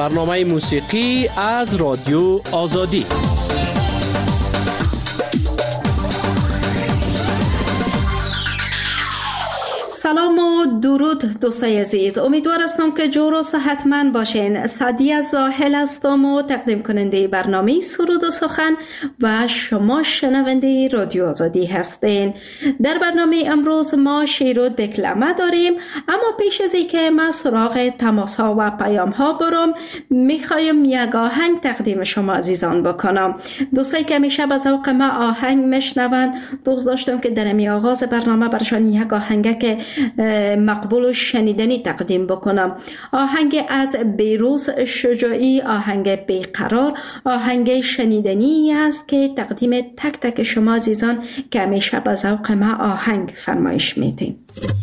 برنامه موسیقی از رادیو آزادی. سلام و درود دوستای عزیز، امیدوار هستم که جور و صحتمند باشین. سعدیه زاهل هستم و تقدیم کننده برنامه سرود و سخن و شما شنونده رادیو آزادی هستین. در برنامه امروز ما شعر و دکلمه داریم، اما پیش از اینکه من سراغ تماس ها و پیام ها برم، میخوایم یک آهنگ تقدیم شما عزیزان بکنم. دوستایی که همیشه به ذوق ما آهنگ میشنون، دوست داشتم که در می آغاز برنامه برشان یک آهنگ که مقبول و شنیدنی تقدیم بکنم. آهنگ از بهروز شجاعی، آهنگ بیقرار، آهنگ شنیدنی است که تقدیم تک تک شما عزیزان که همیشه به ذوق ما آهنگ فرمایش میدین.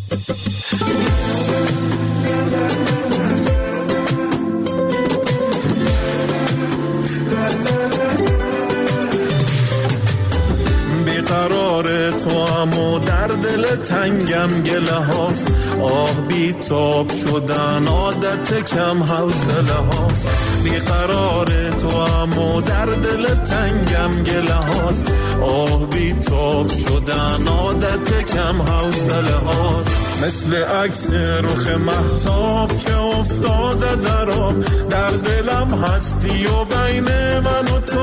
قرار تو امو در دل تنگم گله هاست، آه بی تاب شدن عادت کم حوصله هاست. بی قرار تو امو در دل تنگم گله هاست، آه بی تاب شدن عادت کم حوصله هاست. مثل عکس رخ مهتاب که افتاده در آب، در دلم هستی و بین من و تو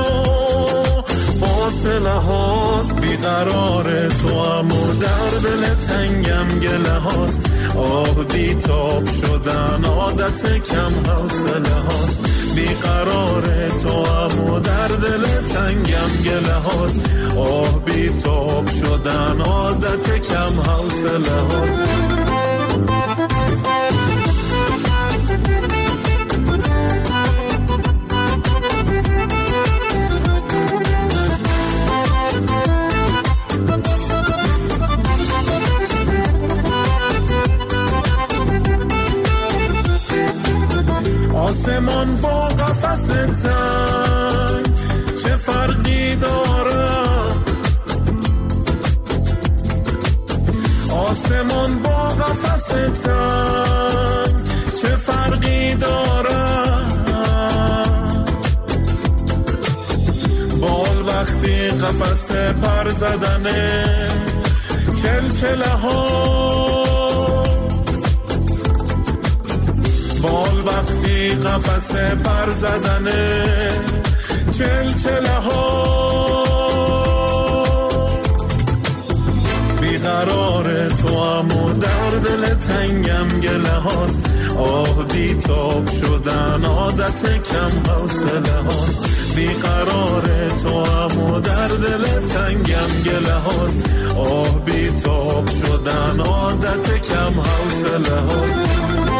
فاصله هاست. بیقرار تو امو در دل تنگم گله هاست، آه بی تاب شدن عادت کم حوصله هاست. بیقرار تو امو در دل تنگم گله هاست، آه بی تاب شدن عادت کم حوصله هاست. آسمان با قفس تنگ چه فرقی داره؟ آسمان با قفس تنگ چه فرقی داره؟ بال وقتی قفس پر زدنه چلچله ها، بال وقتی قفس پر زدنه چلچله ها. بیقرار تو امو در دل تنگم گله هاست، آه بی تاب شدن عادت کم حوصله هاست. بیقرار تو امو در دل تنگم گله هاست، آه بی تاب شدن عادت کم حوصله هاست.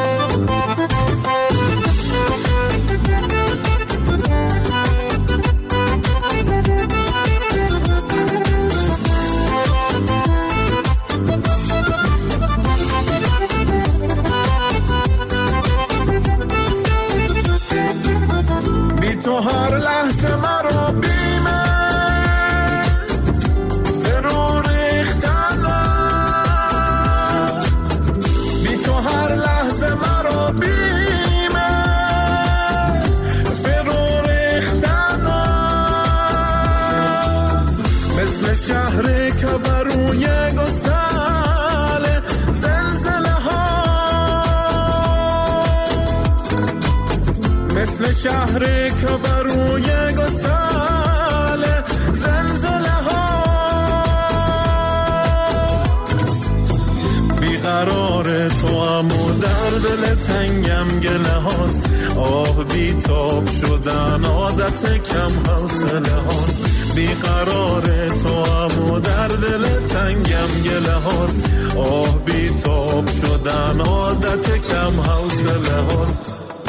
بی تو هر لحظه مرا بیمه فرو ریختنه، بی تو هر لحظه مرا بیمه فرو ریختنه. مثل شهری که بروی گسل زلزله ها، مثل شهری که بروی گسل زلزله ها. بیقرار تو امو در دل تنگم گله هاست، آه بی تاب شدن عادت کم حوصله هاست. بیقرار تو امو در دل تنگم گله هاست، آه بی تاب شدن عادت کم حوصله هاست.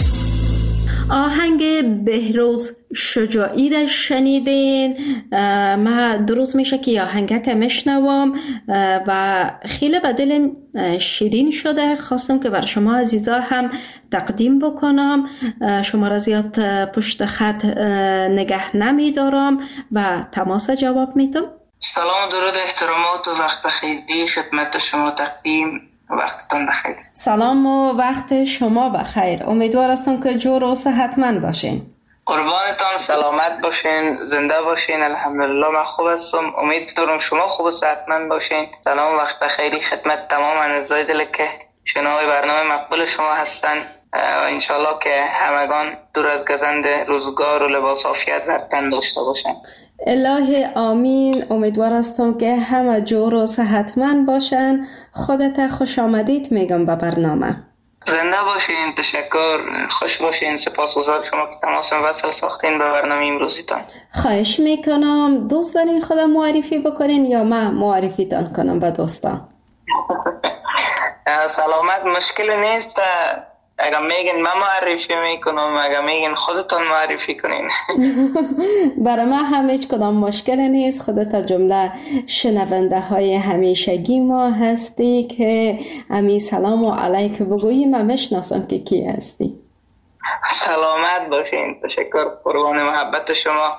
آهنگ بهروز شجاعی را شنیدین. من درست میشه که آهنگه که میشنوم و خیلی به دلم شیرین شده، خواستم که بر شما عزیزا هم تقدیم بکنم. شما را زیاد پشت خط نگه نمیدارم و تماس جواب میدم. سلام و درود، احترامات و وقت بخیری خدمت شما تقدیم وقتتون بخیر. سلام و وقت شما بخیر. امیدوار هستم که جور و صحتمند باشین. قربانتان، سلامت باشین، زنده باشین. الحمدلله من خوب هستم. امیدوارم شما خوب و صحتمند باشین. سلام، وقت بخیری خدمت تمام اعضای دل که شنوای برنامه مقبول شما هستن. انشالله که همگان دور از گزند روزگار و لباس عافیت بر تن داشته باشن. الهی آمین. امیدوار هستم که همه جور و صحتمند باشن. خودت خوش آمدید میگم به برنامه. زنده باشین، تشکر، خوش باشین. سپاسگزار شما که تماس وصل ساختین به برنامه امروزیتان. خواهش میکنم. دوست دارین خودم معرفی بکنین یا من معرفیتان کنم به دوستان؟ سلامت، مشکل نیست. اگر میگین من معرفی میکنم، اگر میگین خودتان معرفی کنین. برای من هم هیچ کدام مشکل نیست. خودت جمله شنونده های همیشگی ما هستی که امی سلام و علیک بگویی. من میشناسم که کی هستی. سلامت باشین، تشکر، قربان محبت شما.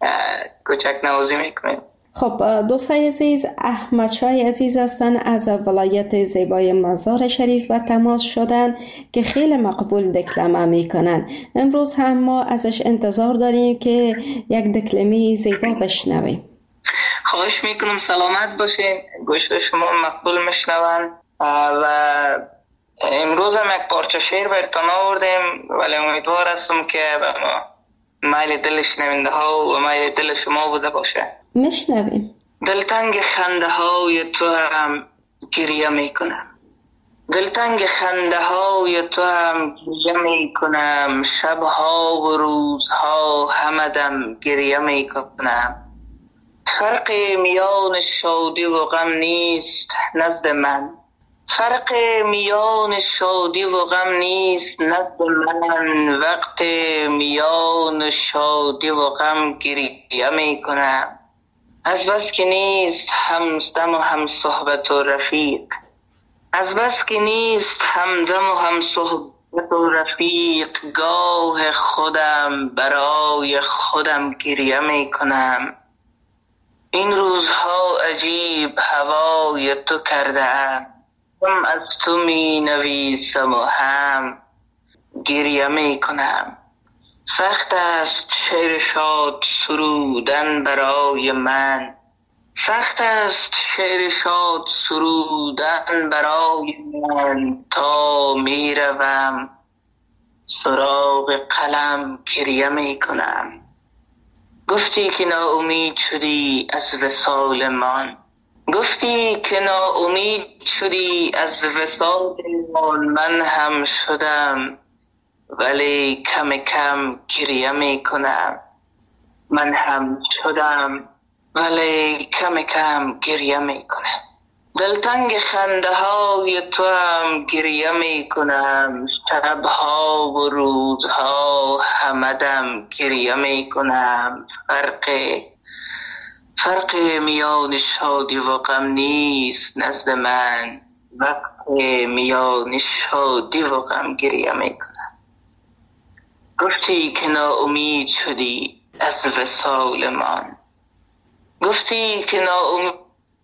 کوچک نوازی میکنین. خب دوستای عزیز، احمد شاه عزیز هستند از ولایت زیبای مزار شریف و تماس شدن که خیلی مقبول دکلمه میکنن. امروز هم ما ازش انتظار داریم که یک دکلمه زیبا بشنویم. خواهش میکنم، سلامت باشین. گوش شما مقبول میشنون و امروز هم یک پارچه شعر براتون آوردیم، ولی امیدوار هستم که میل دل شنونده ها و میل دل شما بوده باشه. میشنویم. دلتنگ خنده های تو هم گریه میکنم، دلتنگ خنده های تو هم گریه میکنم، شبها و روزها همدم گریه میکنم. فرق میان شادی و غم نیست نزد من، فرق میان شادی و غم نیست نزد من. وقت میان شادی و غم گریه میکنم. از بس که نیست همدم و هم صحبت و رفیق، از بس که نیست همدم و هم صحبت و رفیق، گاه خودم برای خودم گریه میکنم. این روزها عجیب هوای تو کرده ام، هم از تو می نویسم و هم گریه میکنم. سخت است شعر شاد سرودن برای من، سخت است شعر شاد سرودن برای من. تا می روم سراغ قلم گریه می کنم. گفتی که ناامید شدی از وصال من، گفتی که ناامید شدی از وصال من هم شدم، ولی کم کم گریه می کنم. من هم شدم ولی کم کم گریه می کنم. دلتنگ خنده های تو هم گریه می کنم، شبها و روزها همدم گریه می کنم. فرق میان شادی و غم نیست نزد من، وقت میان شادی و غم گریه می کنم. گفتی که ناامید شدی از وصال من، گفتی که ناامید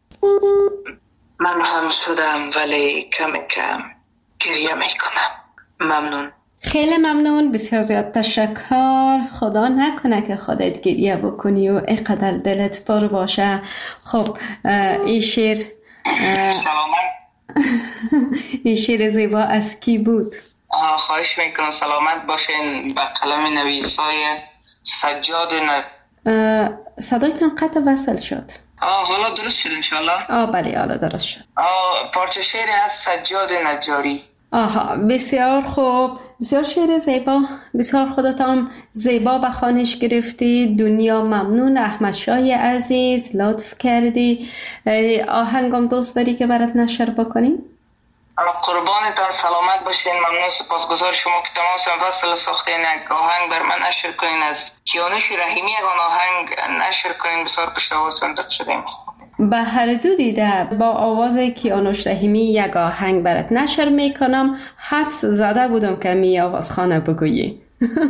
من هم شدم ولی کم کم گریه می کنم. ممنون. خیلی ممنون، بسیار زیاد تشکر. خدا نکنه که خودت گریه بکنی و اینقدر دلت پر باشه. خب این شعر سلامت. این شعر زیبا از کی بود؟ خواهش میکنم، سلامت باشین. به قلم نویسای سجاد صدایتان قطع وصل شد. حالا درست شد انشالله؟ بله حالا درست شد. پارچه شعر از سجاد نجاری. بسیار خوب، بسیار شعر زیبا، بسیار خودتان زیبا به خوانش گرفتی. دنیا ممنون. احمد شاه عزیز لطف کردی. آهنگم دوست داری که برات نشر بکنیم؟ قربانتان، سلامت باشین. ممنون، سپاسگزار شما که تماس وصل ساختین. یک آهنگ بر من نشر کنین از کیانوش رحیمی. یک آهنگ نشر کنین، بسیار پشتوار صندوق شدیم. به هر دو دیده با آواز کیانوش رحیمی یک آهنگ برات نشر میکنم. حدس زده بودم که می آواز خانه بگویی.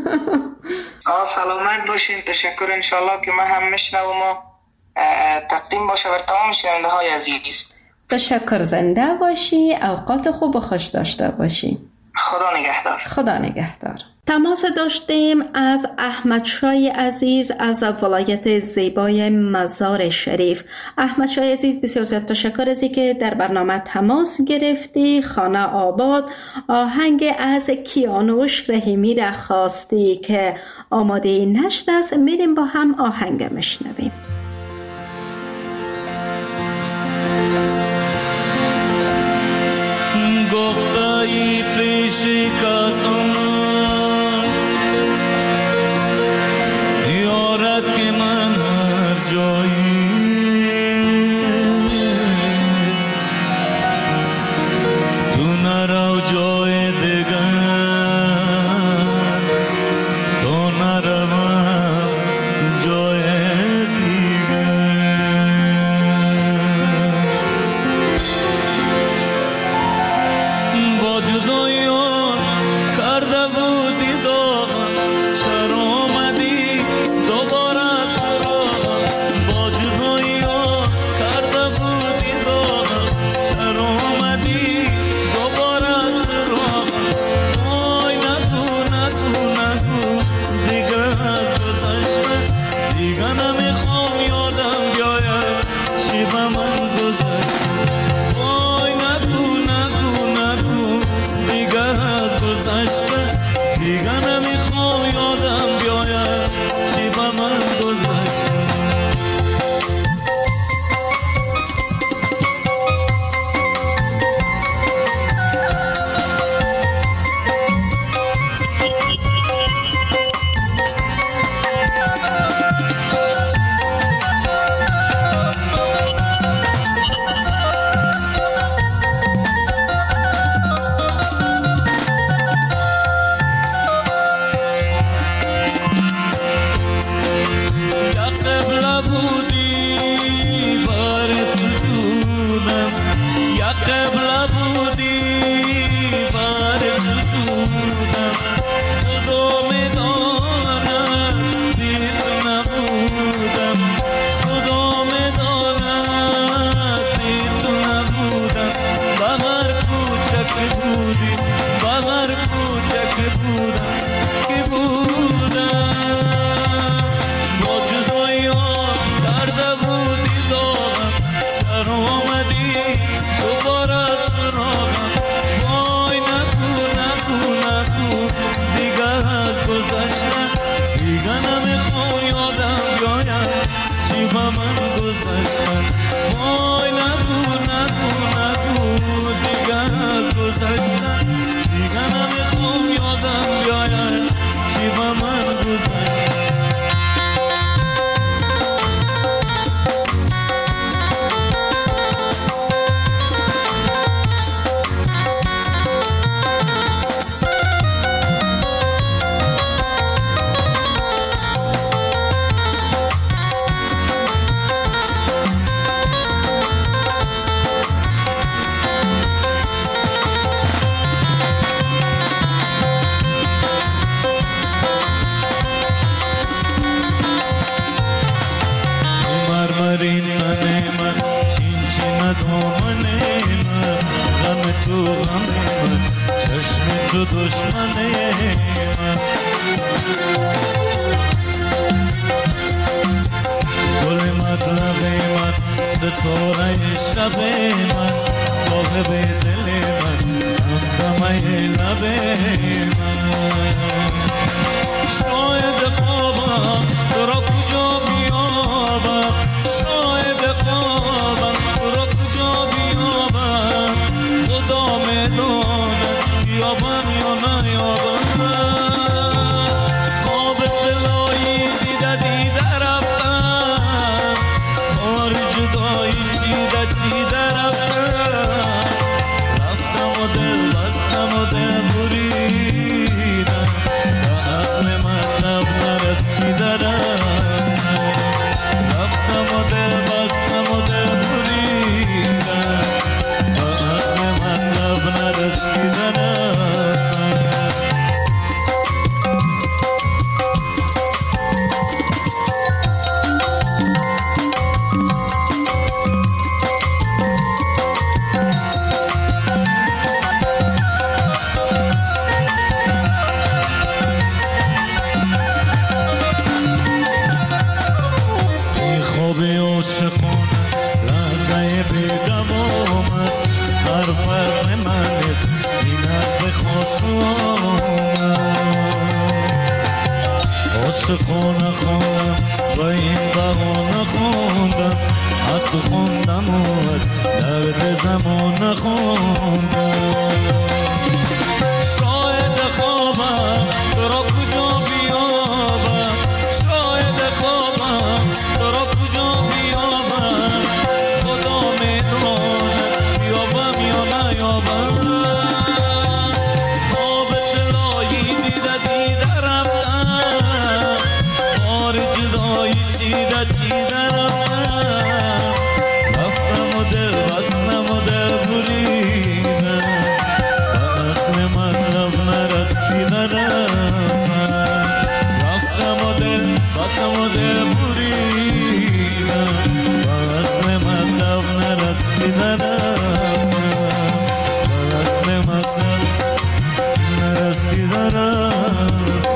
سلامت باشین، تشکر. انشالله که من هم میشنوم و تقدیم باشه بر تمام شنونده های عزیز. تشکر، زنده باشی، اوقات خوب و خوش داشته باشی. خدا نگهدار. خدا نگهدار. تماس داشتیم از احمد شای عزیز از ولایت زیبای مزار شریف. احمد شای عزیز، بسیار زیاد تشکر از اینکه در برنامه تماس گرفتی. خانه آباد آهنگ از کیانوش رحیمی را خواستی که آماده نشت است. میریم با هم آهنگ مشنویم. گفتایی پیش کسان یارک من هر جایی تو نرو جای دیگر تو نروم جای دیگر با جدایی کرده بودی داغم چرا آمدی دوباره سراغم با جدایی کرده بودی داغم چرا آمدی دوباره سراغم وای نگو نگو نگو دیگه از گذشته دیگه نمیخوام یادم بیاید چی به من گذشته وای نگو نگو نگو دیگه از گذشته دیگه نمیخوام یادم بیاید چی به من گذشته یا قبله بودی بر سجودم یا قبله بودی بر سجودم خدا میداند بی تو نبودم خدا میداند بی تو نبودم بغر کوچک بودی بغر کوچک بودم که بودم با جدایی کرده بودی داغم چرا آمدی دوباره سراغم وای نگو نگو نگو دیگه از گذشته دیگه نمیخوام یادم بیاید چی به من گذشته وای نگو نگو نگو دیگه از گذشته دیگه نمیخوام یادم بیاید چی به من گذشته مرمرین تن من چین چین دامن من غم تو غم من چشم تو دشمن من گل مطلب من ستاره شب من صاحب دل من زمزمه لب من شاید خوابم تو را کجا بیابم شاید خوابم تو را کجا بیابم خدا میداند بیابم یا نیابم خواب دلایی دیده رفتم خار جدایی چیده رفتم رفتم و دل بستم و دل بریدم و اصل مطلب نرسیده رفتم و دل بستم و دل بریدم و اصل مطلب نرسیده عاشقانه لحظه بی‌دوام است هر فرق من است اینت به خواستم عاشقانه خوندم و این بهانه خوندم از تو خوندم و از درد زمان خوندم شاید خوابم تو را کجا بیابم شاید خوابم تو را کجا بیابم خدا میدواند بیابم یا نیابم خواب دلایی دیده رفتم خارج جدایی چیده رفتم رفتم و دل بستم و دل بریدم و اصل مطلب نرسیدم رفتم و دل بستم و دل بریدم و اصل مطلب نرسیدم و اصل مطلب نرسیدم.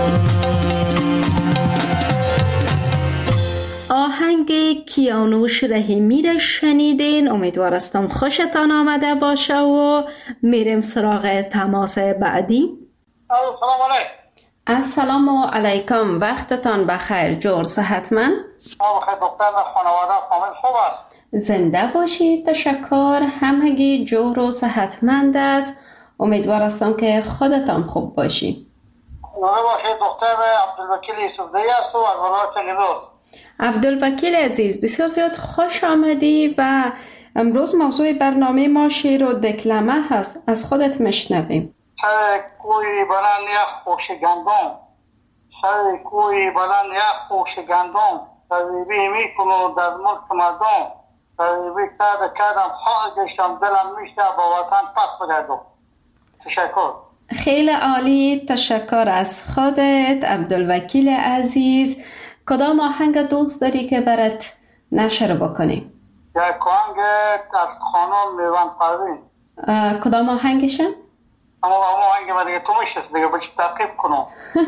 آهنگ کیانوش رحیمی را شنیدین. امیدوار هستم خوشتان آمده باشه و میریم سراغ تماس بعدی. سلام علیکم. السلام علیکم، وقتتان بخیر. جور صحتمند؟ بخیر دکتر، خانواده فامیل خوب است؟ زنده باشید. تشکر. همگی جور و صحتمند است. امیدوار هستم که خودتان خوب باشی. زنده باشید دکتر. عبدالوکیل یوسفزئی است و از ولایت نیمروز. عبدالوکیل عزیز، بسیار زیاد خوش آمدی و امروز موضوع برنامه ما شعر و دکلمه هست. از خودت مشنویم. سر کوی بلند یک خوش گندم، سر کوی بلند یک خوش گندم، تذیبی میکنو در ملک مردم، تذیبی کردم خواه گشتم دلم میشه با وطن پس بگردم. تشکر. خیلی عالی، تشکر از خودت عبدالوکیل عزیز. کدام آهنگ دوست داری که برات نشر بکنیم؟ یک آهنگ از خانم میوان پروین. کدام آهنگشه؟ اما آهنگ ما دیگه تو میشست دیگه بچه تعقیب کنم.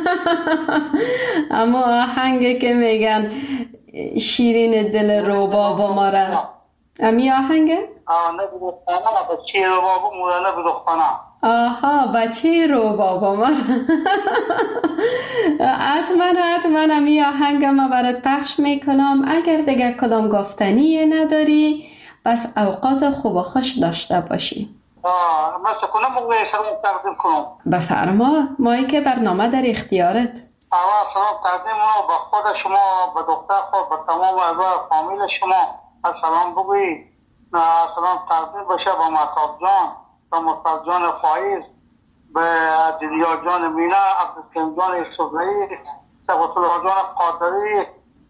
اما آهنگی که میگن شیرین دل روباب ما را، امی آهنگه؟ نه بدختانه بچه روباب مورانه بدختانه. آها، بچه روباب ما را. حتما امی آهنگ ما برات پخش میکنم. اگر دیگه کدام گفتنی نداری بس اوقات خوب و خوش داشته باشی. مثل کنم موقع سلام تقدیم کنم. بفرما، مایی که برنامه در اختیارت. سلام تقدیم کنم به خود شما، به دکتر خود، به تمام اعضای فامیل شما. سلام بگویی. سلام تقدیم بشه به مهتاب جان، به مصطفی جان فایز، به دیدیار جان مینا، عبدالکریم جان یوسفزئی، صفت الله جان قادری،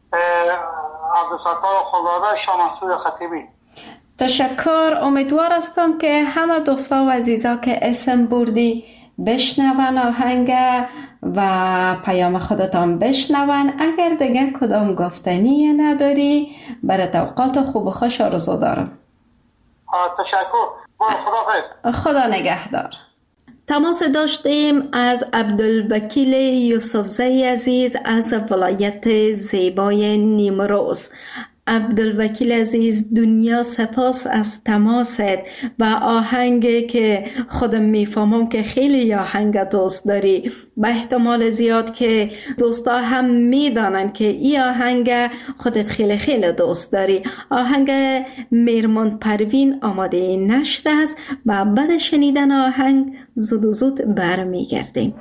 عبدالستار خداداد، شاه منصور خطیبی. تشکر. امیدوار هستم که همه دوستا و عزیزا که اسم بردی بشنون آهنگ و پیام خودتان بشنون. اگر دیگه کدام گفتنی نداری برای اوقات خوب و خوش آرزو دارم. تشکر. خدا نگهدار. تماس داشتیم از عبدالوکیل یوسفزئی عزیز از ولایت زیبای نیمروز. عبدالوکیل عزیز، دنیا سپاس از تماست و آهنگی که خودم میفهمم که خیلی آهنگ دوست داری. به احتمال زیاد که دوستا هم میدانن که این آهنگ خودت خیلی خیلی دوست داری. آهنگ میرمان پروین آماده نشر است و بعد شنیدن آهنگ زود برمیگردیم.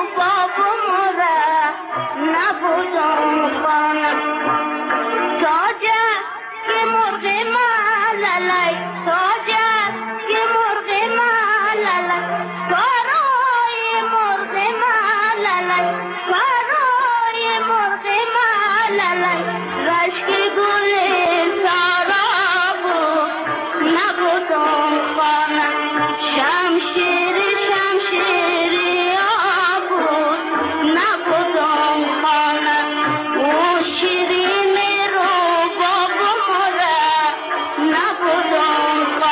God نبودم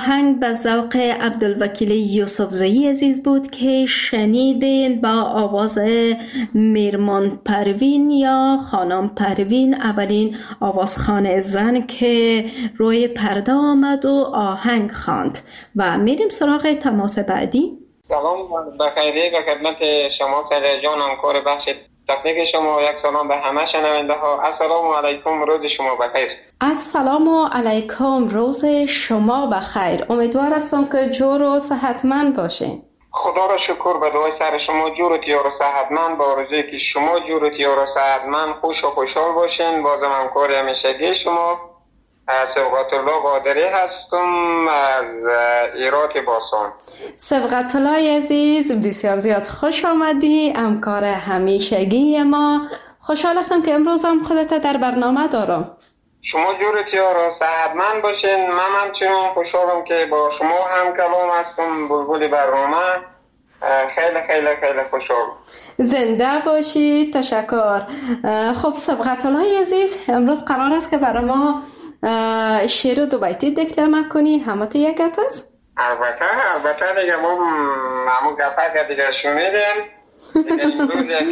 آهنگ به ذوق عبدالوکیل یوسفزئی عزیز بود که شنیدین با آواز میرمان پروین یا خانم پروین، اولین آوازخوان زن که روی پرده آمد و آهنگ خواند. و میریم سراغ تماس بعدی. سلام بخیری به خدمت شما سر جان همکار بخش تکنیک شما. یک سلام به همه شنونده ها. السلام علیکم، روز شما بخیر. السلام علیکم، روز شما بخیر. امیدوار هستم که جور و صحتمند باشین. خدا را شکر به دعای سر شما جور و تیار و صحتمند، با آرزویی که شما جور و تیار و صحتمند خوش و خوشحال باشین. بازم همکار همیشگی شما سبقت الله قادری هستم از ایرات باسان. سبقت الله عزیز، بسیار زیاد خوش آمدی، همکار همیشگی ما. خوشحال هستم که امروز هم خودت در برنامه دارم. شما جورتیار و صحتمند باشین. من همچنان خوشحالم که با شما هم کلام هستم، بلبل برنامه. خیلی خیلی خیلی خوشحال. زنده باشی. تشکر. خب سبقت الله عزیز، امروز قرار است که برای ما شعر دو بیتی دکلمه کنی. همه تو یک گپ است؟ البته دیگه ما همون گپه که دیگه شنیدیم. دیگه امروز یک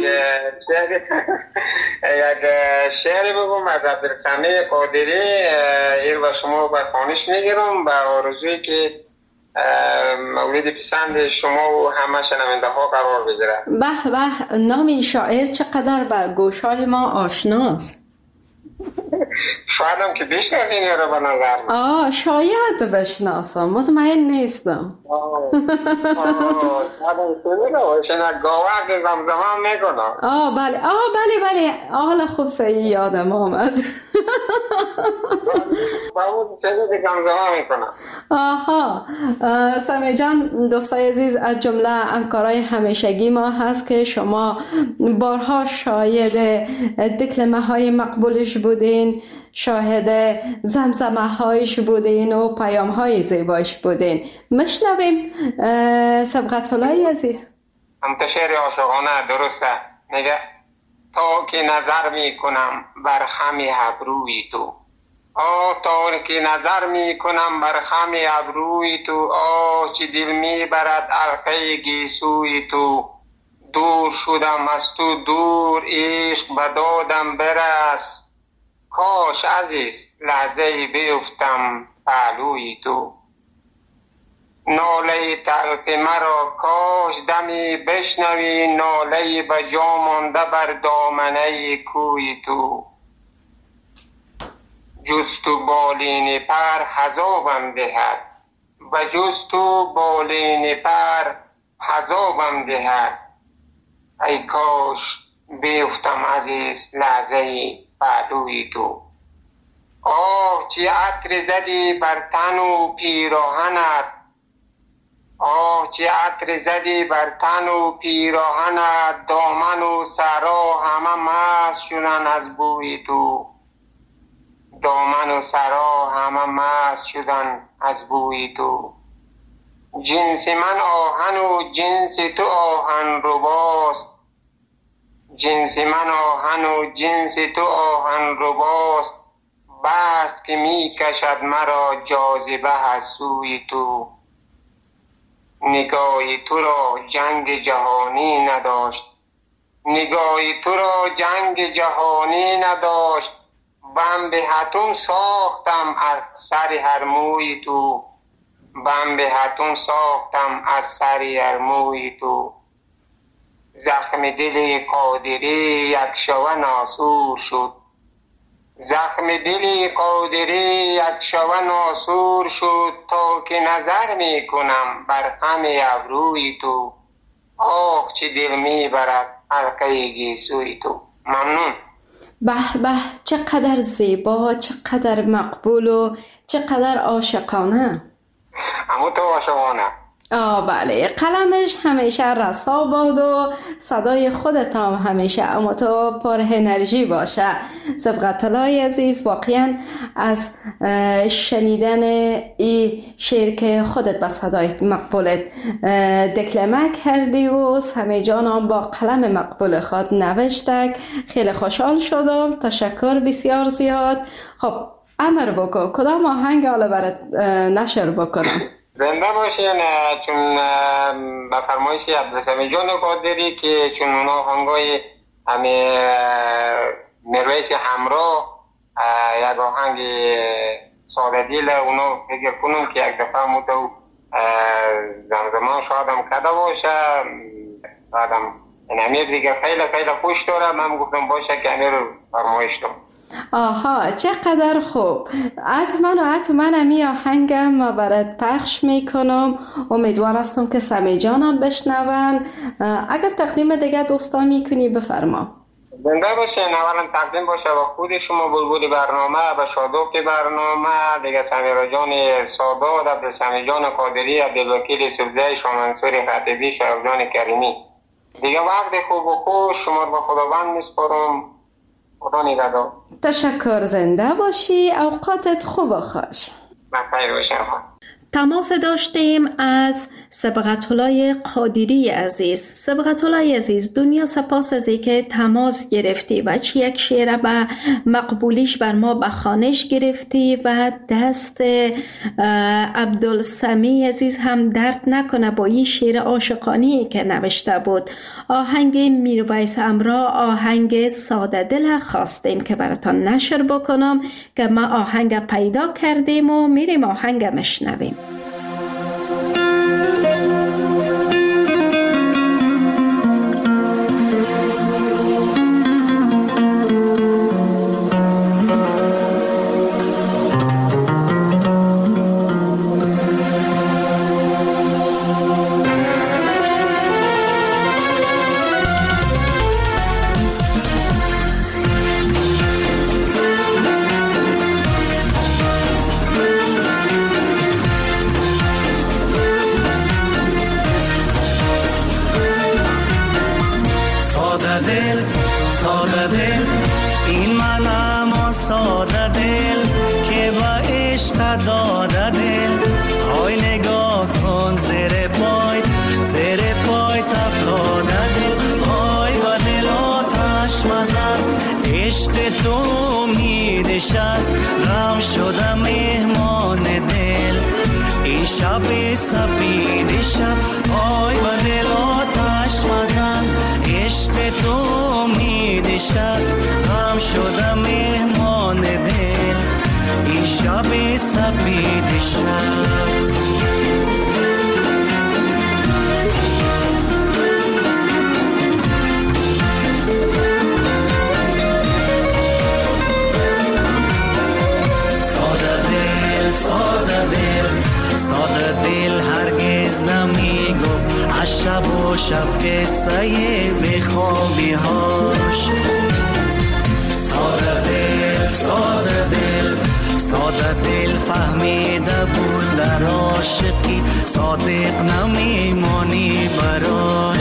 شعر بگم از عبدالسمیع قادری. این و شما به خوانش میگیرم به آرزویی که مورد پسند شما و همه شنونده ها قرار بگیره. به به، نام شاعر چقدر بر گوشهای ما آشناست. شاید هم که بشناسین رو به نظر من. شاید بشناسم، مطمئن نیستم. شاید گاورد زمزمه میکنم. بله حالا خوب صحیح یادم آمد. سمیع جان، دوستای عزیز، از جمله همکارای همیشگی ما هست که شما بارها شاهد دکلمه های مقبولش بودین، شاهد زمزمه هایش بودین و پیام های زیبایش بودین. مشنویم سبقت الله عزیز. شعر عاشقانه درسته. میگه تا که نظر می کنم بر خم ابروی تو، تا که نظر می کنم بر خم ابروی تو، چه دل می برد علقه گیسوی تو. دور شدم از تو دور، عشق بدادم برس، کاش عزیز لحظه بیفتم پهلوی تو. ناله تلخ مرا کاش دمی بشنوی، ناله بجا مانده بر دامنه کوی تو. جز تو بالین پر حذابم دهد، و جز تو بالین پر حذابم دهد، ای کاش بیفتم عزیز لحظه پهلوی تو. چه عطر زدی بر تن و پیراهنت، چه عطر زدی بر تن و پیراهنت، دامن و سرا همه مست شدن از بوی تو. دامن و سرا همه مست شدن از بوی تو. جنس من آهن و جنس تو آهن رباست، جنس من آهن و جنس تو آهن رباست، بست که می کشد مرا جاذبه از سوی تو. نگاهی تو را جنگ جهانی نداشت، نگاهی تو را جنگ جهانی نداشت، بم به حتم ساختم از سر هر موی تو. بم به حتم ساختم از سر هر موی تو. زخم دل قادری یک شوه ناسور شد، زخم دل قادری یک شوه ناسور شد، تا که نظر می کنم بر خم ابروی تو. چه دل می برد حلقه گیسوی تو. ممنون. به به، چقدر زیبا، چقدر مقبول و چقدر عاشقانه. اما تو عاشقانه. بله، قلمش همیشه رسا باد و صدای خودت هم همیشه اما تو پر انرژی باشه. سبقت الله عزیز، واقعا از شنیدن این شعر که خودت به صدای مقبولت دکلمه کردی و سمیع جان هم با قلم مقبول خود نوشتک، خیلی خوشحال شدم. تشکر بسیار زیاد. خب امر بکن کدام آهنگ حالا برات نشر بکنم؟ زنده باشین. چون به فرمایش عبدالسمیع جان قادری که چون اونا آهنگای همه مرویس همراه یک آهنگ ساده دیل اونا فکر کنم که یک دفعه متو زمزمان شادم کده باشه بعدم این امیر دیگه خیلی خوش داره. من گفتم باشه که امیر فرمایش دارم. آها چقدر خوب. حتما امی آهنگم برات پخش میکنم. امیدوار هستم که سمیع جانم بشنون. اگر تقدیم دیگه دوستان میکنی بفرما. زنده باشین. اولا تقدیم باشه با خود شما بلبل برنامه و شادوک برنامه دیگه سمیرا جان سادات، عبدالسمیع جان قادری، عبدالوکیل سبزه، شامنصور خطیبی، شرف جان کریمی. دیگه وقت خوب و خوش شما رو با خداوند میسپارم. خدا نگهدار. تشکر. زنده باشی. اوقاتت خوب و خوش. بخیر باشم. تماس داشتیم از صبغت الله قادری عزیز. صبغت الله عزیز دنیا سپاس از که تماس گرفتی و چی یک شعر به مقبولیش بر ما به خوانش گرفتی و دست عبدالسمیع عزیز هم درد نکنه با این شعر عاشقانه‌ای که نوشته بود. آهنگ میرویس همراه، آهنگ ساده دل خواستین که براتان نشر بکنم که ما آهنگ پیدا کردیم و میریم آهنگ مشنویم. شب سپید شب آی و دل آتش مزن عشق تو امید شست غم شدم مهمان دل این شب سپید شب ساده دل هرگز نمی گفت از شب و شب قصه بخوابی هاش. ساده دل فهمیده بود در عاشقی صادق نمیمانی براش.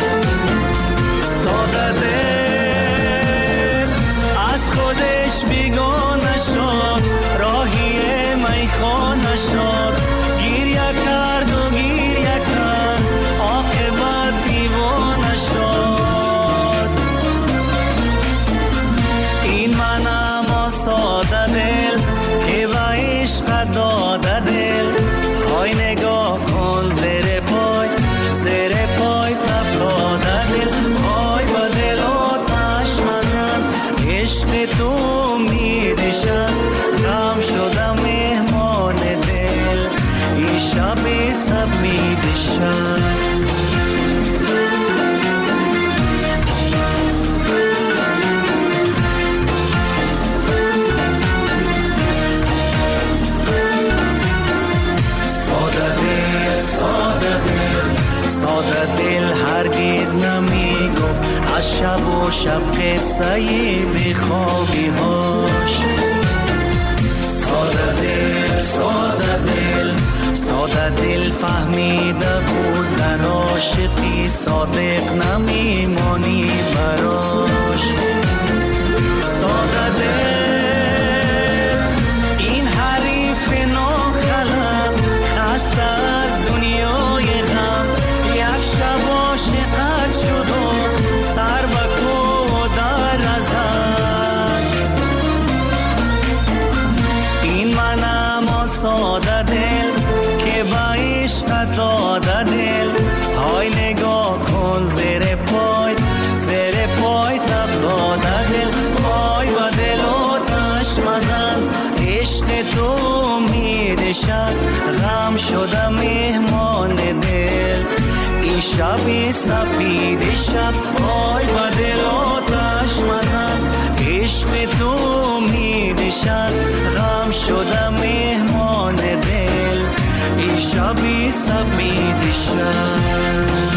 ساده دل از خودش بیگانه شد راهی میخانه شد گریه کرد و گریه کرد عاقبت دیوانه شد. این منم ساده دل که به عشق داده دل های نگاه کن زیر پای تفتاده دل های با دل آتش مزن عشق تو میدش است غم شدم مهمان دل این شب سپید شب. ساده دل هرگز نمی گفت از شب و شب قصه بخوابی هاش. ساده دل فهمیده بود در عاشقی صادق نمیمانی براش. ساده دل این حریف ناخلم خسته از دنیای غم یک شب عاشقت شد و سر بکو در ازد. نشست غم شده مهمان دل. این شب سپید شب پای به دل آتش مزن. عشق تو می نشست غم شده مهمان دل. این شب سپید شب.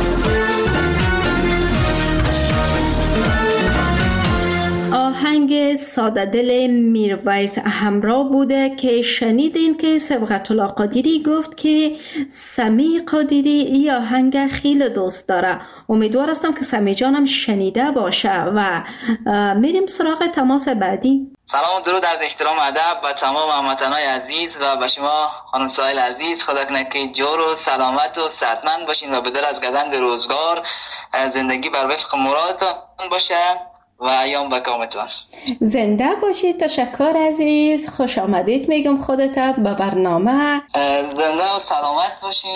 آهنگ ساده دل میرویس همراه بوده که شنیدین که صبغت الله قادری گفت که سمی قادری این آهنگ خیلی دوست داره. امیدوار هستم که سمی جانم شنیده باشه و میریم سراغ تماس بعدی. سلام و درود از احترام ادب به تمام هموطنان عزیز و به شما خانم سایل عزیز. خدا کنه که جور و سلامت و صحتمند باشین و به در از گزند روزگار زندگی بر وفق مرادتان باشه و ایام به کامتون. زنده باشید. تشکر عزیز. خوش آمدید میگم خودت به برنامه. زنده و سلامت باشین.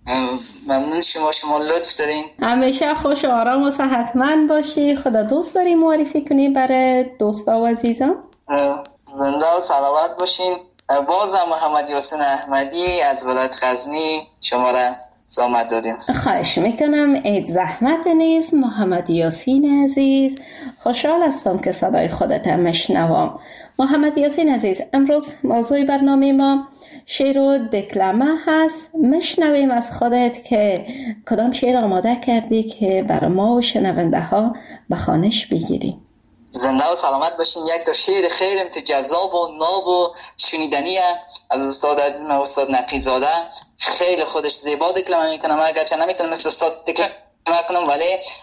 ممنون شما لطف دارین. همیشه خوش و آرام و صحتمند باشی. خدا دوست داری معرفی کنی برای دوستا و عزیزان؟ زنده و سلامت باشین. بازم محمد یاسین احمدی از ولایت غزنی شما را زحمت دادیم. خواهش میکنم. عید زحمت نیست. محمد یاسین عزیز، خوشحال هستم که صدای خودت مشنوم. محمد یاسین عزیز، امروز موضوع برنامه ما شعر و دکلمه هست. مشنویم از خودت که کدام شعر آماده کردی که برای ما و شنونده ها به خوانش بگیری. زنده و سلامت باشین. یک تا شعر خیلی جذاب و ناب و شنیدنیه از استاد عزیزم استاد نقیزاده. خیلی خودش زیبا دکلمه میکنم، اگرچه نمیتونم مثل استاد دکلمه کنم ولی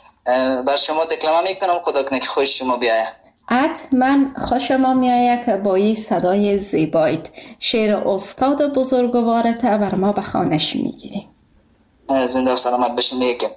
بر شما دکلمه میکنم. خدا کنه که خوش شما بیایه. حتما خوش ما میایه که با این صدای زیبایت شعر استاد بزرگوارت بر ما به خوانش میگیری. زنده و سلامت باشین. میگه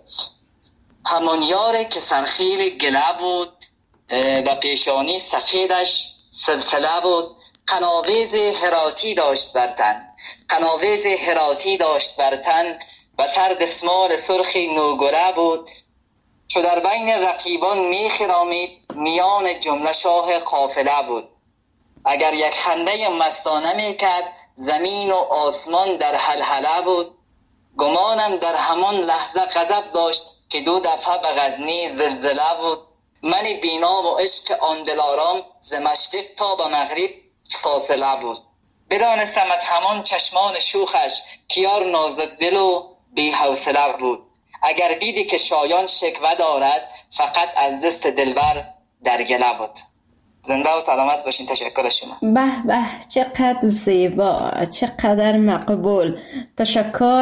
همان یاره که سرخیل گله بود و پیشانی سفیدش سلسله بود. قناویز هراتی داشت بر تن، قناویز هراتی داشت بر تن و سر دسمال سرخی نوگره بود. چو در بین رقیبان میخرامید میان جمله شاه قافله بود. اگر یک خنده مستانه میکرد زمین و آسمان در هلهله بود. گمانم در همان لحظه غضب داشت که دو دفعه به غزنی زلزله بود. من بینام و عشق آن دلارام ز مشرق تا به مغرب فاصله بود. بدانستم از همان چشمان شوخش کیار نازک دل و بی حوصله بود. اگر دیدی که شایان شکوه دارد فقط از دست دلبر در گله بود. زنده و سلامت باشین. تشکر شما. به به، چقدر زیبا، چقدر مقبول. تشکر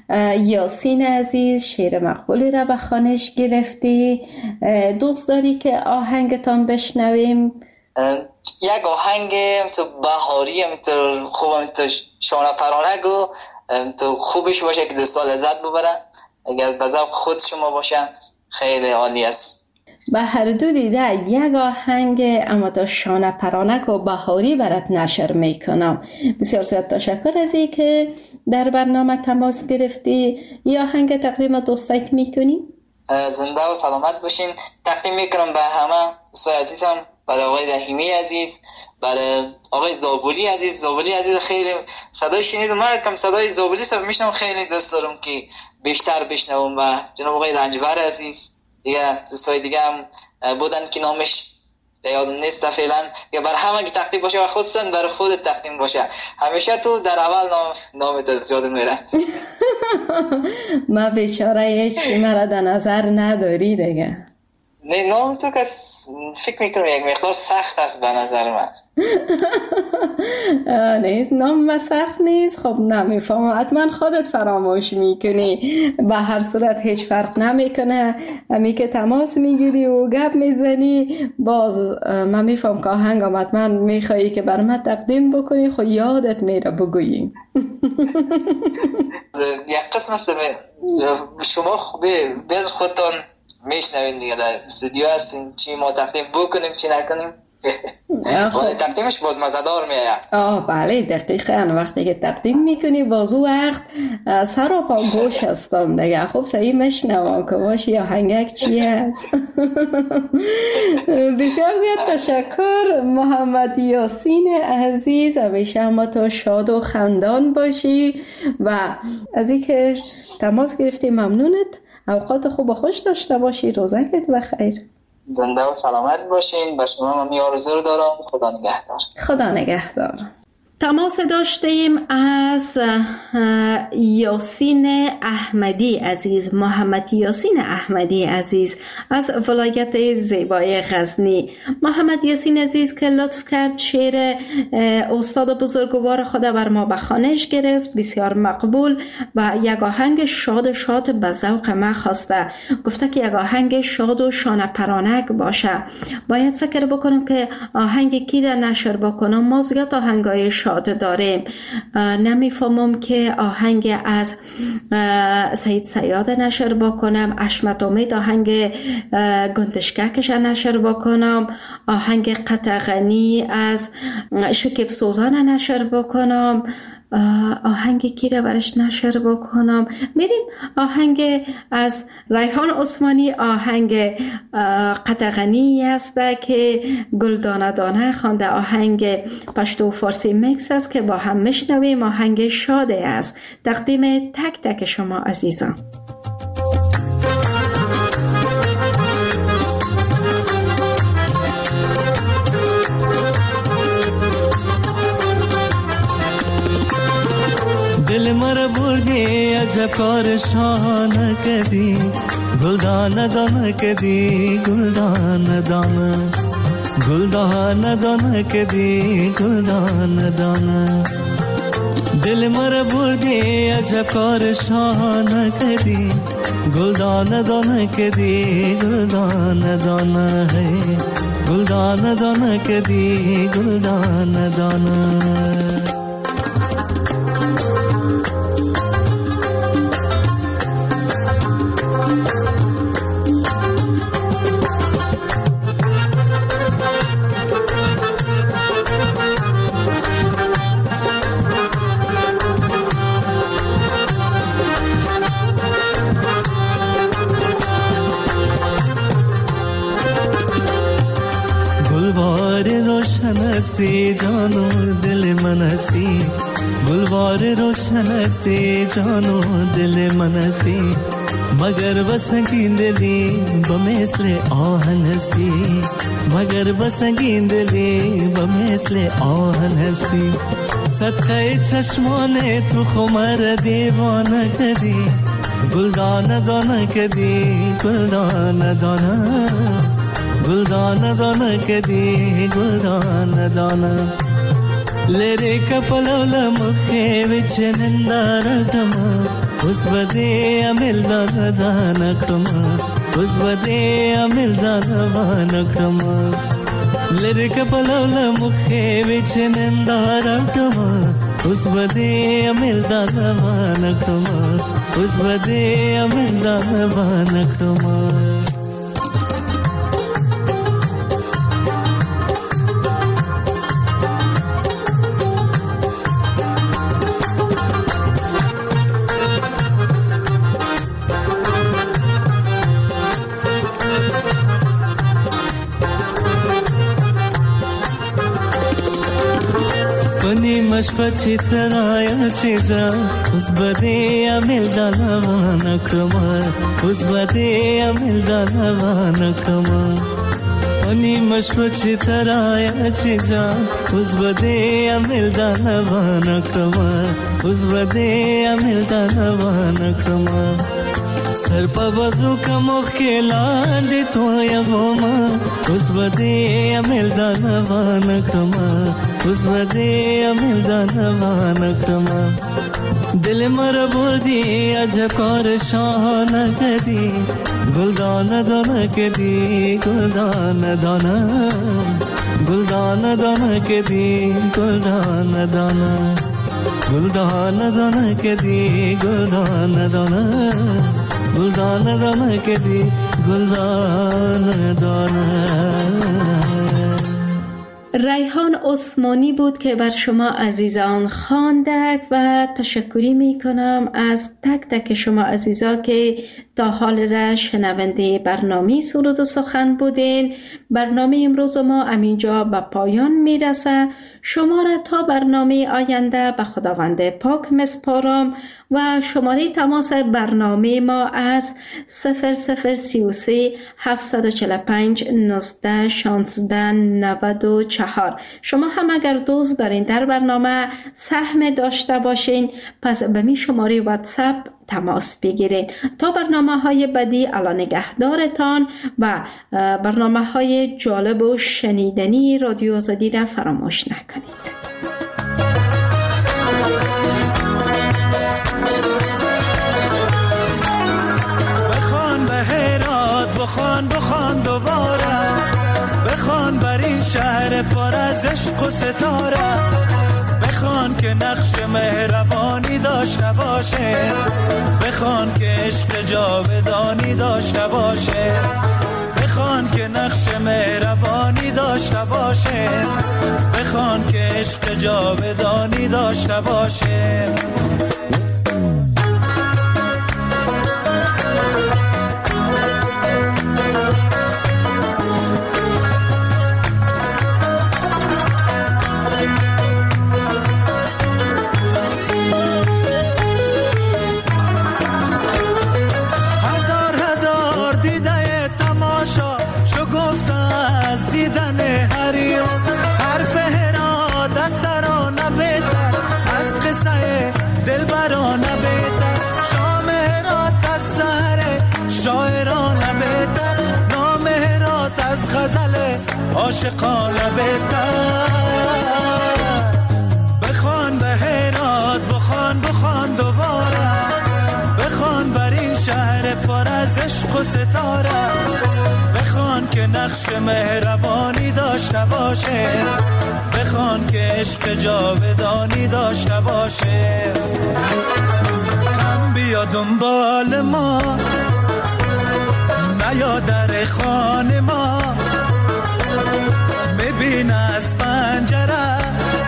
یاسین عزیز، شعر مقبولی را به خوانش گرفتی. دوست داری که آهنگتان بشنویم؟ یک آهنگ تو بهاری تو خوبم تو شانه پرانه گو تو خوبش باشه که دوستا لذت ببرن. اگر به ذوق خود شما باشن خیلی عالی است. به هر دو دیده یک آهنگ اما تا شانه پرانک و بهاری برات نشر میکنم. بسیار زیاد تشکر از این که در برنامه تماس گرفتی. یا آهنگ تقدیم دوستایت میکنی؟ زنده و سلامت باشین. تقدیم میکنم به همه دوستای عزیزم، برای آقای رحیمی عزیز، برای آقای زابولی عزیز. زابولی عزیز خیلی صدای شنیدم، من کم صدای زابولی میشنم، خیلی دوست دارم که بیشتر بشنوم. و جناب آقای رنجبر عزیز، دیگه دوستای دیگه هم بودن که نامش یادم نیست فعلا. یا بر همه که تقدیم باشه و خصوصا برای خودت تقدیم باشه. همیشه تو در اول نامت یادم میره. ما بیچاره هیچ مرا در نظر نداری دیگه. نه نام تو که فکر میکنم یک مقدار سخت است به نظر من. نیست نام سخت نیست. خب نمیفهم، حتما خودت فراموش میکنی. به هر صورت هیچ فرق نمیکنه، همی که تماس میگیری و گپ میزنی باز من میفهم که آهنگم حتما میخوایی که بر من تقدیم بکنی، خب یادت میره بگویی. یک قسم است شما خوبه bez خودتان میشنوین دیگه، در استودیو هستین چی ما تقدیم بکنیم چی نکنیم ولی تقدیمش باز مزدار میاد. بله دقیقاً وقتی که تقدیم میکنی باز او وقت سر و پا گوش هستم دیگه. خب صحیح مشنوم که باشی آهنگک چی هست. بسیار زیاد تشکر محمد یاسین عزیز، همیشه هم تو شاد و خندان باشی و از این که تماس گرفتی ممنونت. اوقات خوب و خوش داشته باشی. روزکت بخیر. زنده و سلامت باشین. با شما من آرزو رو دارم. خدا نگهدار. خدا نگهدار. تماس داشتیم از یاسین احمدی عزیز، محمد یاسین احمدی عزیز از ولایت زیبای غزنی. محمد یاسین عزیز که لطف کرد شعر استاد بزرگوار خود بر ما به خوانش گرفت، بسیار مقبول و یک آهنگ شاد شاد به ذوق ما خواسته. گفته که یک آهنگ شاد و شانه پرانک باشه. باید فکر بکنم که آهنگ کی را نشر بکنم. ما زیاد آهنگای شاد داریم. نمیفهمم که آهنگ از سید سیاد نشر بکنم، اشمت امید آهنگ گندشککش نشر بکنم، آهنگ قطغنی از شکیب سوزان نشر بکنم، آهنگ کی را برش نشر بکنم. میریم آهنگ از ریحان عثمانی، آهنگ قطغنی است که گلدانه دانه خوانده، آهنگ پشتو فارسی میکس است که با هم میشنویم. آهنگ شاده است. تقدیم تک تک شما عزیزان. دل مر بردی عجب کار شانه کدی، گلدانه دانه کدی، گلدانه دانه، گلدانه دانه کدی، گلدانه دانه. دل مر بردی عجب کار شانه کدی، گلدانه دانه کدی، گلدانه دانه ہے، گلدانه دانه کدی، گلدانه دانه. हस्ती जानो दिल मनसी, गुलवार रोशन हस्ती जानो दिल मनसी, मगर बसंगी दिली बमेसले आहन हस्ती, मगर बसंगी दिली बमेसले आहन हस्ती. सदक़े चश्माने तू खुमर दीवाना कदी, गुलदाना दाना कदी, गुलदाना दाना, गुलदाना दाना कदी, गुलदाना दाना. लेरे कपलवला मुखे विच निंदारटमा, उस बदे अमिल दानकटमा, उस बदे अमिल दानकटमा. लेरे कपलवला मुखे विच निंदारटमा, उस बदे अमिल दानकटमा, उस बदे अमिल दानकटमा. मशपची तराया चीजा, उस बदे अमिल दालवाना क्रमा, उस बदे अमिल दालवाना क्रमा. अनि मशपची तराया चीजा, उस बदे अमिल दालवाना क्रमा, उस बदे अमिल दालवाना क्रमा. सर पर बाजू का मुख्किला दे तो या वोमा, उस बदे अमिल दालवाना क्रमा, उस बदे अमिल दानवाना क्रमा. दिल मर बुर्दी अजब कौर शाहाना कदी, गुलदाना दाना कदी, गुलदाना दाना, गुलदाना दाना कदी, गुलदाना दाना, गुलदाना दाना कदी, गुलदाना दाना, गुलदाना दाना कदी, गुलदाना दाना. ریحان عثمانی بود که بر شما عزیزان خواندک و تشکری می کنم از تک تک شما عزیزا که تا حال را شنونده برنامه سرود و سخن بودین. برنامه امروز ما همینجا به پایان می رسه. شما را تا برنامه آینده به خداوند پاک مسپارم و شماره تماس برنامه ما از 0033 745 19 16 94. شما هم اگر دوست دارین در برنامه سهم داشته باشین پس به می شماره واتساپ تماس بگیرید. تا برنامه‌های بعدی الله نگهدارتان و برنامه‌های جالب و شنیدنی رادیو آزادی را فراموش نکنید. بخوان به هرات، بخوان دوباره، بخوان بر این شهر پر از عشق و ستاره، بخوان که نقش مهربانی داشته باشه، بخوان که عشق جاودانی داشته باشه، بخوان که نقش مهربانی داشته باشه، بخوان که عشق جاودانی داشته باشه. عاشقانه بهتر بخوان به هرات، بخوان دوباره، بخوان بر این شهر پر از عشق و ستاره، بخوان که نقش مهربانی داشته باشه، بخوان که عشق جاودانی داشته باشه. کم بیا دنبال ما، نیا در خانه ما، ببین از پنجره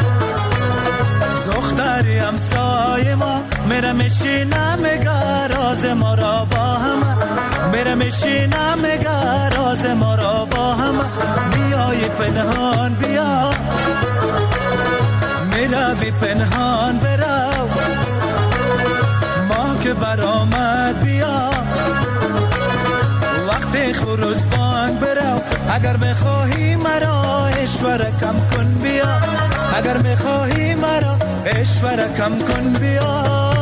دختری همسایه ما، میره میشینه میگه راز ما را با هم، میره میشینه میگه راز ما را با هم، بیای پنهان بیا، میروی پنهان برو، ما که برآمد بیا، وقتی خروز بانگ برو، اگر بخواهی مرا اشوره کم کن بیا، اگر بخواهی مرا اشوره کم کن بیا.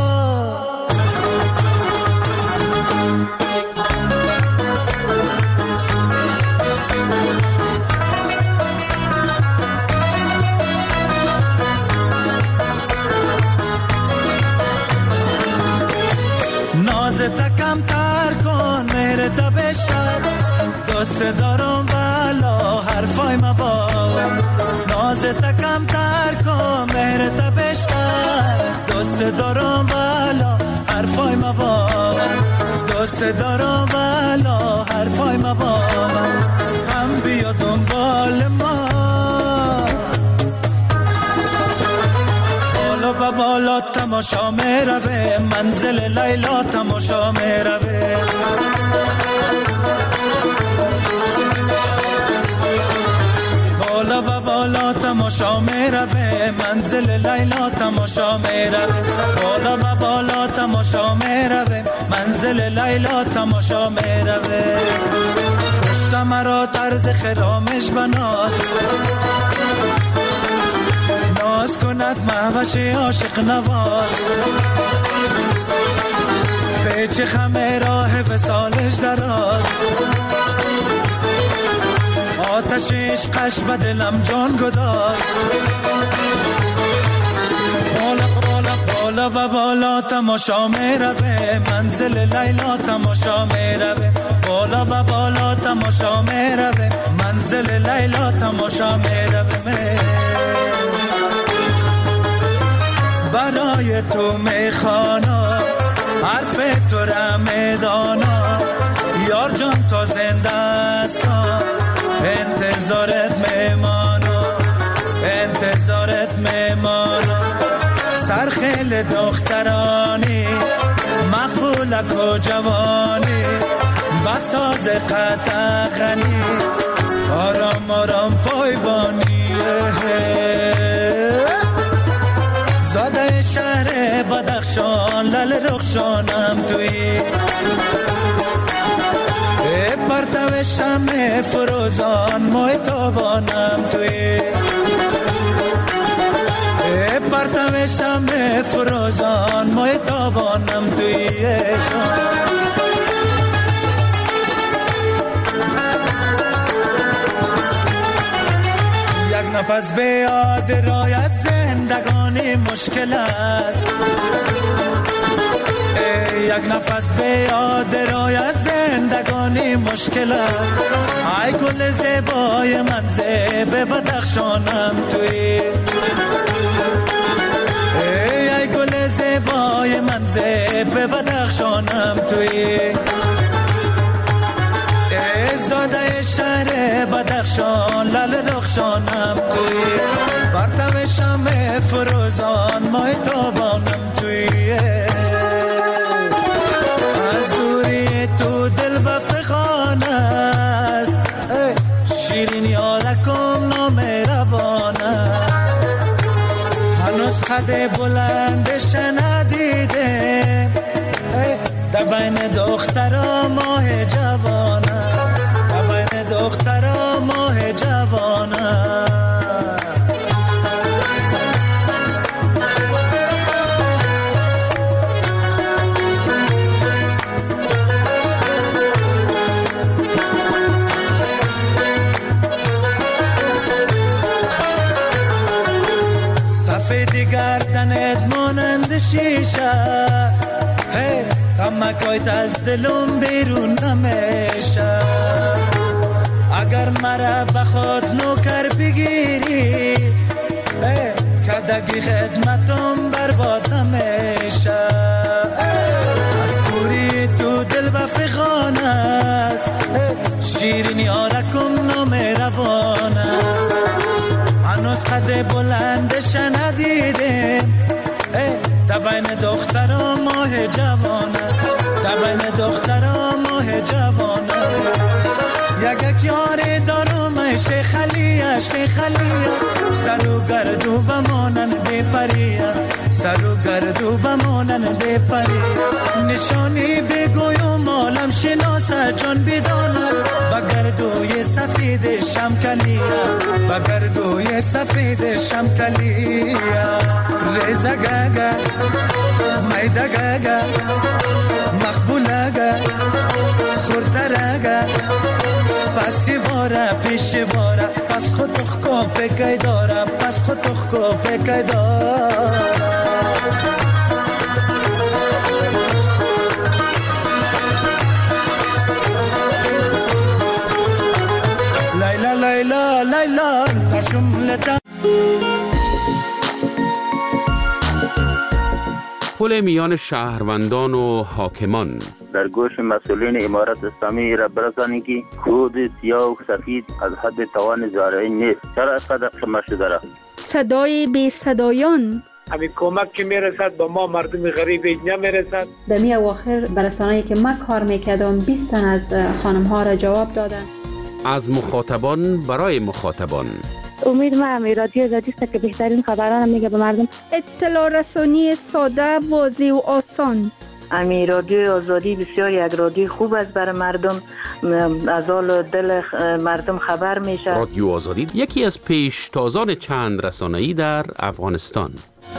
نازت کم تر کن مهرت بشر، دوست دارم والا حرفای ما باور، نازت کم تر کن مهرت بشر، دوست دارم والا حرفای ما باور، دوست دارم والا حرفای ما باور. کم بیا دنبال ما، بالا و بالا تماشا میروه، منزل لیلا تماشا میروه، بالا و بالا تماشا میروه، منزل لیلا تماشا میروه، بالا و بالا تماشا میروه، منزل لیلا تماشا میروه. پشت مرا طرز خرامش بناز، ناز کند مهوش عاشق نواز، پیچ خمه راه وصالش دراز، آتش عشقش به دلم جان گداز، بالا و بالا تماشا میروه، منزل لیلا تماشا میروه، بالا و بالا تماشا میروه، منزل لیلا تماشا میروه. برای تو میخوانا حرف تو را میدانا، یار جان تا زنده است انتظارت میمانا، میمانم سرخیل دخترانی مقبولک و جوانی بساز قطع غنی آرام آرام پایبانی زاده شهر بدخشان لل رخشانم توی پرتو شمع فروزان مای تابانم توی پرتو شمع فروزان مای تابانم توی یک نفس به یاد رایت زندگانی مشکل است یک نفس به یاد رایت زندگانی مشکل است ای گل زیبای من زیب بدخشانم توی ای گل زیبای من زیب بدخشانم توی زاده شهر بدخشان لل رخشانم توی پرتو شمع فروزان مای تابانم توی از دوری تو دل بفخان است شیرین یارکم نامهربان است هنوز قد بلندش ندیدم در بین دخترا ماه جوان در بین دخترا ماه جوان سفید گردنت مانند شیشه غمکایت از دلم بیرون نمیشه اگر مرا بخود نوکر بگیری کدگی خدمتم برباد نمیشه از دوری تو دل بفخان است شیرین یارکم نامهربانه هنوز قد بلندش ندیدم در بین دخترا ماه جوانه در بین دخترا ماه جوانه یک یاری دارم شیخ علیه شیخ علیه سر و گردو بمانن بپریه سر و گردو بمانن بپریه نشانی بگویم عالم شناسه جان بداند بگردوی سفید شمکلیه بگردوی سفید شمکلیه ریزه گگه میده گگه مقبوله گه خورتره پسی باره پیش باره پس خود تخکو پکی داره پس خود تخکو پکی داره لیلا لیلا لیلا تشملتا پل میان شهروندان و حاکمان در گوش مسئولین امارت اسلامی را برسانید که خود سیاه و سفید از حد توان زارعین نیست. چرا اینقدر شما شده را؟ صدای بی صدایان همین کمک که میرسد با ما مردم غریب نمیرسد. در می اواخر برسانه‌ای که من کار میکردم 20 تن از خانم ها را جواب دادن. از مخاطبان برای مخاطبان امید ما رادیو آزادی است که بهترین خبران میگه به مردم. اطلاع رسانی ساده، واضح و آسان. امی رادیو آزادی بسیار یک رادیو خوب است برای مردم، از حال دل مردم خبر میشه. رادیو آزادی یکی از پیشتازان چند رسانه‌ای در افغانستان.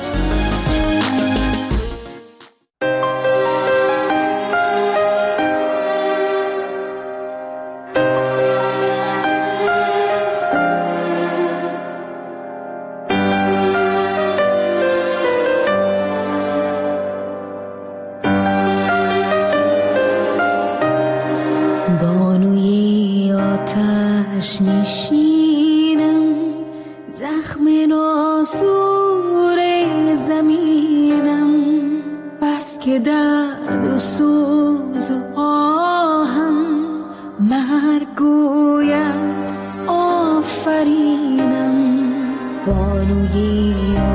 نشینم زخم ناسور زمینم، بس که درد و سوز و آهم مرگ گوید آفرینم. بانوی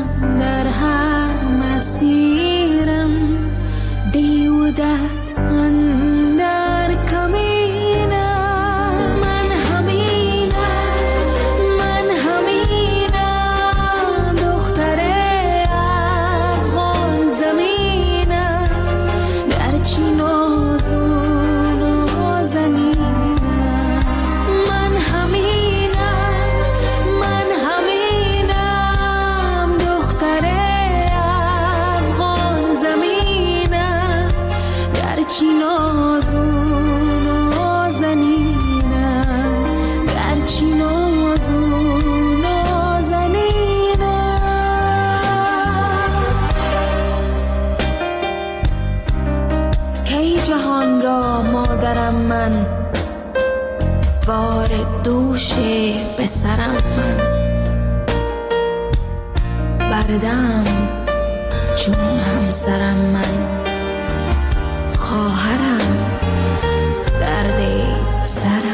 میرم در هر مسیرم، بیودت اندر کمینم. من همینم دختر افغان زمینم، گرچه ناز و نازنینم. من همینم دختر افغان زمینم، گرچه ناز و نازنینم، گرچه ناز و نازنینم. کی جهان را مادرم من، بار دوش به سرم من، بردم چون همسرم من، خواهرم درد سرم